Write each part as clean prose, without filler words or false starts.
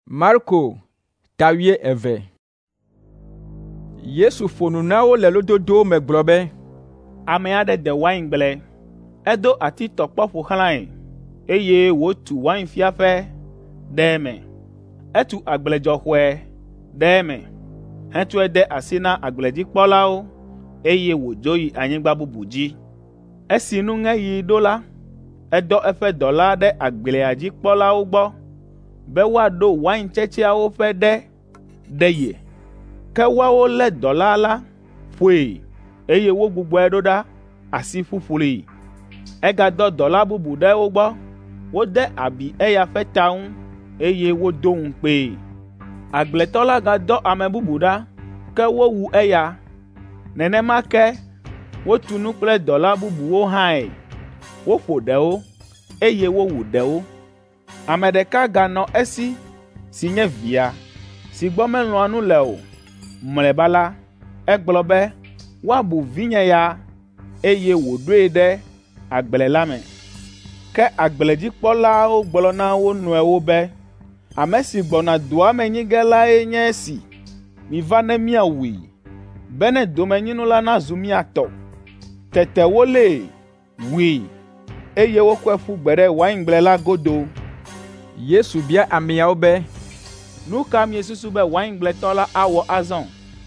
Marko tawie eve. Yesu ƒonu na wo le lododo me gblɔ be, ame aɖe de waingble, edo atitɔkpɔ ƒo xlãe, eye wòtu wainfiaƒe ɖe eme. Etu agbledzɔxɔe ɖe eme, hetɔe de asi na agbledzikpɔlawo, eye wòdzo yi anyigba bubu dzi. Esi nuŋeɣi ɖo la, edɔ eƒe dɔla ɖe agblea dzi kpɔlawo gbɔ, be woaɖo wain tsetseawo ƒe ɖe ye. Ke woawo lé dɔla la ƒoe, eye wogbugbɔe ɖo ɖa asi ƒuƒlui. Egadɔ dɔla bubu ɖe wo gbɔ, wode abi eya ƒe ta ŋu, eye wodo ŋukpee. Agbletɔ la gadɔ ame bubu ɖa, ke wowu eya. Nenema ke wotu nu kple dɔla bubuwo hãe. Woƒo ɖewo, eye wowu ɖewo. Ame ɖeka ganɔ esi si nye via, si gbɔ melɔ̃a nu le o. Mlɔeba la, egblɔ be woabu vinye ya, eye wòɖoe ɖe agble la me. Ke agbledzikpɔlawo gblɔ na wo nɔewo be, ame si gbɔna dua me nyi ge lae nye esi. Miva ne míawui, be ne domenyinu la nazu mía tɔ. Tete wolée, wui, eye wokɔe ƒu gbe ɖe waingble la godo. Yesu bia ameawo be, nu ka miesusu be waingletɔ la awɔ azɔ?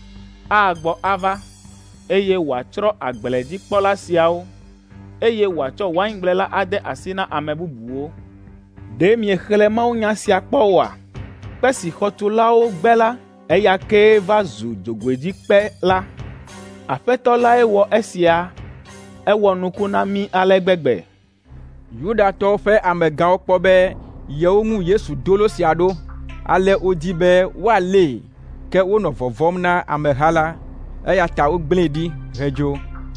Agbɔ ava, eye wòatsrɔ̃ agbledzikpɔla siawo, eye wòatsɔ waingble la ade asi na ame bubuwo. Ɖe miexlẽ mawunya sia kpɔ oa? Kpe si xɔtulawo gbe la, eya kee va zu dzogoedzikpe la. Aƒetɔ lae wɔ esia, ewɔ nuku na mí ale gbegbe. Yudatɔwo ƒe amegãwo kpɔ be yewo ŋu Yesu dolo sia ɖo, ale wodi be woalée, ke wonɔ vɔvɔm na ameha la, eya ta wogblẽe ɖi hedzo.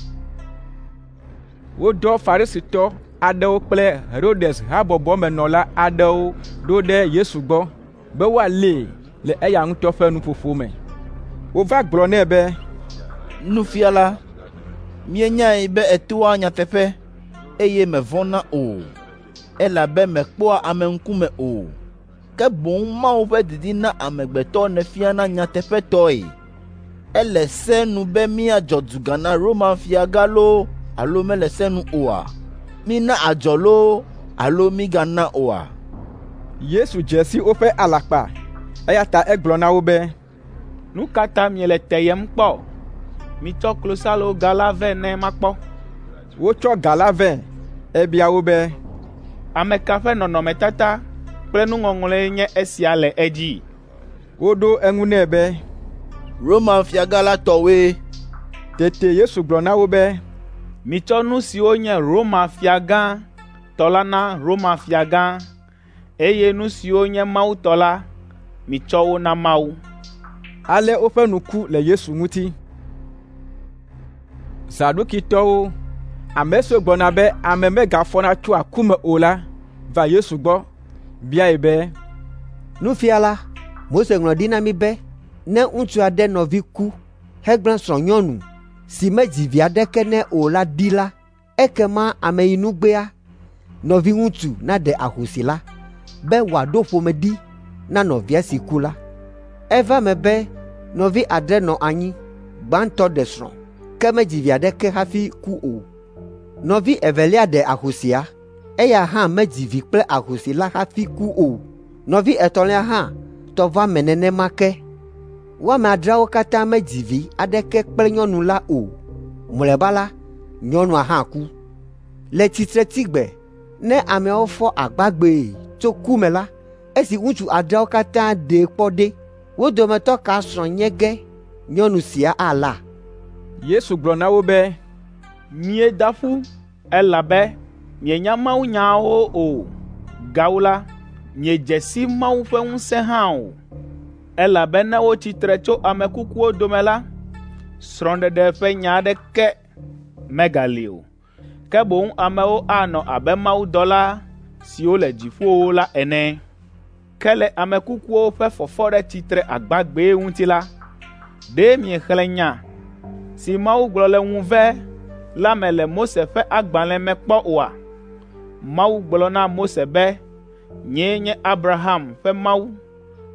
Wodɔ Farisitɔ aɖewo kple Herodes habɔbɔmenɔla aɖewo ɖo ɖe Yesu gbɔ, be woalée le eya ŋutɔ ƒe nuƒoƒo me. Wova gblɔ nɛ be, Nufiala, míenyae be ètoa nyateƒe, eye mèvɔ̃na o, elabe mèkpɔa ame ŋkume o, ke boŋ Mawu ƒe didi na amegbetɔ nèfiana nyateƒetɔe. Ele se nu be míadzɔ duga na Roma fiagã loo alo mele se nu oa? Mína adzɔ loo alo mígana oa? Yesu dze si woƒe alakpa, eya ta egblɔ na wo be, nu ka ta miele teyem kpɔ? Mitsɔ klosaloga la vɛ ne makpɔ. Wotsɔ ga la vɛ, ebia wo be, ame ka ƒe nɔnɔmetata kple nuŋɔŋlɔe nye esia le edzi? Woɖo eŋu nɛ be, Roma fiagã la tɔwoe. Tete Yesu gblɔ na wo be, mitsɔ nu siwo nye Roma fiagã tɔ la na Roma fiagã, eye nu siwo nye Mawu tɔ la, mitsɔ wo na Mawu. Ale woƒe nu ku le Yesu ŋuti. Zadukitɔwo, ame siwo gbɔna be ame megafɔna tso aku me o la, va Yesu gbɔ, biae be, Nufiala, Mose ŋlɔ ɖi na mí be, ne ŋutsu aɖe nɔvi ku hegblẽ srɔ̃nyɔnu si medzi vi aɖeke nɛ o la ɖi la, ekema ameyinugbeea nɔvi ŋutsu naɖe ahosi la, be wòaɖo ƒomeɖi na nɔvia si ku la. Eva me be nɔvi adre nɔ anyi, gbãtɔ ɖe srɔ̃, ke medzi vi aɖeke hafi ku o. Nɔvi evelia ɖe ahosia, eya hã medzi vi kple ahosi la hafi ku o. Nɔvi etɔ̃lia hã tɔ va me nenema ke. Woame adreawo katã medzi vi aɖeke kple nyɔnu la o. Mlɔeba la, nyɔnua hã ku. Le tsitretigbe, ne ameawo fɔ agbagbee tso ku me la, esi ŋutsu adreawo katã ɖee kpɔ ɖe, wo dometɔ ka srɔ̃ nye ge nyɔnu sia ala? Yesu gblɔ na wo be, mieda ƒu, elabe mienya mawunyawo o, gawu la, miedze si Mawu ƒe ŋusẽ hã o. Elabe ne wotsi tre tso ame kukuwo dome la, srɔ̃ɖeɖe ƒe nya aɖeke megali o, ke boŋ amewo anɔ abe mawudɔla siwo le dziƒowo la ene. Ke le ame kukuwo ƒe fɔfɔ ɖe tsitre agbagbee ŋuti la, ɖe miexlẽ nya si Mawu gblɔ le ŋuve la me le Mose ƒe agbalẽ me kpɔ oa? Mawu gblɔ na Mose be, nyee nye Abraham ƒe Mawu,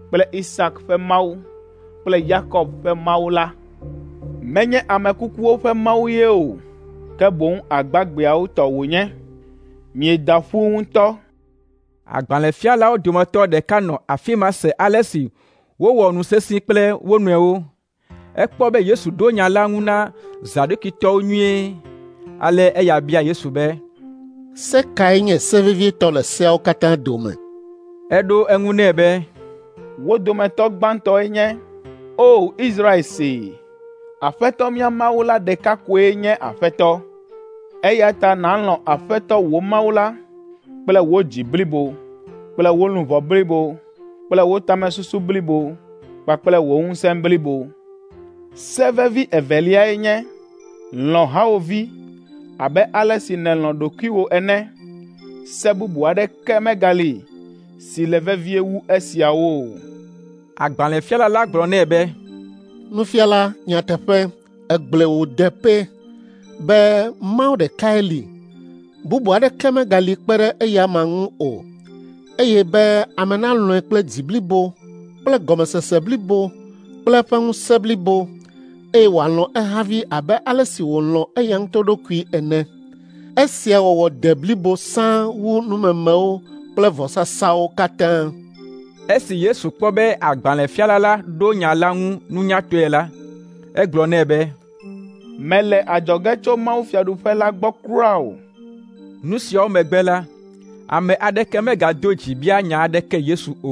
kple Isak ƒe Mawu kple Yakob ƒe Mawu la. Menye ame kukuwo ƒe Mawu ye o, ke boŋ agbagbeawo tɔ wònye. Mieda ƒu ŋutɔ. Agbalẽfialawo dometɔ ɖeka nɔ afi ma se ale si wowɔ nu sesĩ kple wo nɔewo. Ekpɔ be Yesu ɖo nya la ŋu na Zadokitɔwo nyuie, ale eya bia Yesu be, Se kae nye se vevitɔ le seawo katã dome? Eɖo eŋu nɛ be, Wo dometɔ gbãtɔe nye, O Israel see, Aƒetɔ mía Mawu la ɖeka koe nye Aƒetɔ. Eya ta nàlɔ̃ Aƒetɔ wò Mawu la kple wò dzi blibo, kple wò luʋɔ blibo, kple wò tamesusu blibo, kpakple wò ŋusẽ blibo. Se vevi eveliae nye, lɔ̃ hawòvi abe ale si nèlɔ̃ ɖokuiwò ene. Se bubu aɖeke megali si le vevie wu esiawo o. Agbalẽfiala la gblɔ nɛ be, Nufiala, nyateƒe, egblẽ wò de pe be Mawu ɖekae li, bubu aɖeke megali kpe ɖe eya ma ŋu o, eye be ame nalɔ̃e kple dzi blibo, kple gɔmesese blibo, kple eƒe ŋusẽ blibo, eye wòalɔ̃ ehavi abe ale si wòlɔ̃ eya ŋutɔ ɖokui ene. Esia wɔwɔ de blibo sãa wu numemewo kple vɔsasawo katã. Esi Yesu kpɔ be agbalẽfiala la ɖo nya la ŋu nunyatɔe la, egblɔ nɛ be, Mele adzɔge tso mawufiaɖuƒe la gbɔ kura o. Nu siawo megbe la, ame aɖeke megado dzi bia nya aɖeke Yesu o.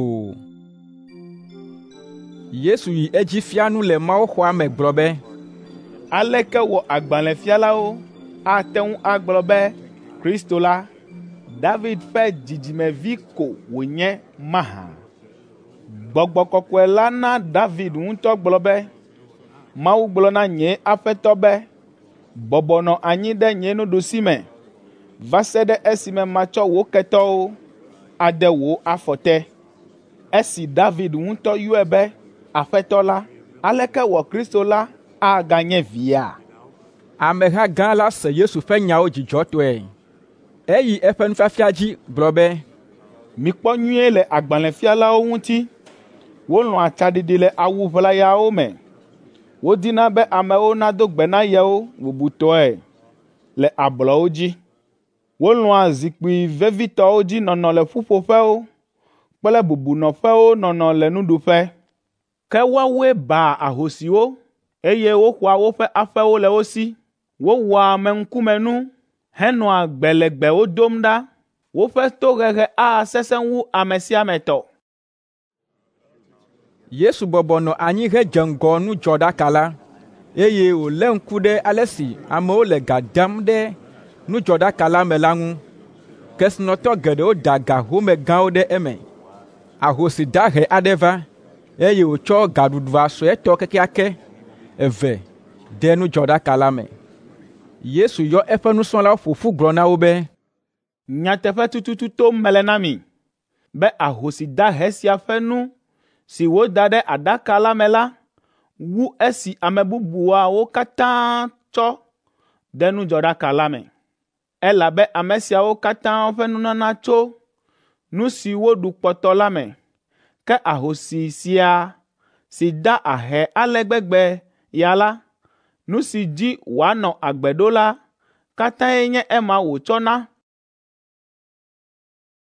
Yesu yi edzi fia nu le mawuxɔa me gblɔ be, Aleke wɔ agbalẽfialawo ate ŋu agblɔ be Kristo la, David ƒe dzidzimevi ko wònye mahã? Gbɔgbɔ kɔkɔe la na David ŋutɔ gblɔ be, Mawu gblɔ na nye Aƒetɔ be, bɔbɔ nɔ anyi ɖe nye nuɖusime, va se ɖe esime matsɔ wò ketɔwo ade wò afɔ te. Esi David ŋutɔ yɔe be Aƒetɔ la, aleke wɔ Kristo la aganye via? Ameha gã la se Yesu ƒe nyawo dzidzɔtɔe. Eyi eƒe nufiafia dzi gblɔ be, Mikpɔ nyuie le agbalẽfialawo ŋuti. Wolɔ̃a tsaɖiɖi le awu ʋlayawo me. Wodina be amewo nado gbe na yewo bubutɔe le ablɔwo dzi. Wolɔ̃a zikpui vevitɔwo dzi nɔnɔ le ƒuƒoƒewo kple bubunɔƒewo nɔnɔ le nuɖuƒe. Ke woawoe baa ahosiwo, eye woxɔa woƒe aƒewo le wo si. Wowɔa ameŋkumenu henɔa gbelegbewo dom ɖa. Woƒe tohehe asesẽ wu ame sia ame tɔ. Yesu bɔbɔ nɔ anyi hedze ŋgɔ nudzɔɖaka la, eye wòlé ŋku ɖe ale si amewo le ga dam ɖe nudzɔɖaka la me la ŋu. Kesinɔtɔ geɖewo da ga home gãwo ɖe eme. Ahosi dahe aɖe va, eye wòtsɔ gaɖuɖua suetɔ kekeake eve de nudzɔɖaka la me. Yesu yɔ eƒe nusrɔ̃lawo ƒo ƒu gblɔ na wo be, Nyateƒe tututu tom mele na mi, be ahosi dahe sia ƒe nu si woda ɖe aɖaka la me la, wu esi ame bubuawo katã tsɔ de nudzɔɖaka la me. Elabe ame siawo katã ƒe nunana tso nu si woɖu kpɔtɔ la me. Ke ahosi sia si da ahe ale gbegbe ya la, nu si dzi wòanɔ agbe ɖo la, katãe nye ema wòtsɔna